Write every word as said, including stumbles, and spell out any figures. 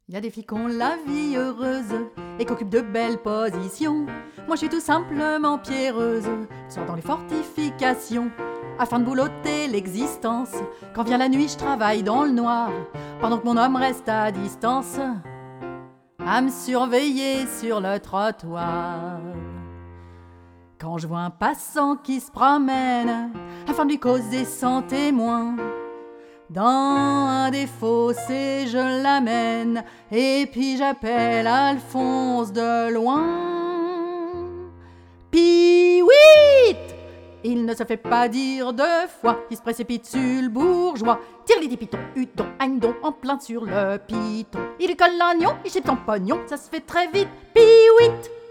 Il y a des filles qui ont la vie heureuse et qui occupent de belles positions. Moi je suis tout simplement pierreuse, sors dans les fortifications afin de boulotter l'existence. Quand vient la nuit je travaille dans le noir pendant que mon homme reste à distance à me surveiller sur le trottoir. Quand je vois un passant qui se promène afin de lui causer sans témoin, dans un des fossés je l'amène et puis j'appelle Alphonse de loin. Piouit! Il ne se fait pas dire deux fois, il se précipite sur le bourgeois. Tire les pitons, huton, agnon, en plein sur le piton. Il lui colle l'oignon, il chip son pognon, ça se fait très vite. Piouit!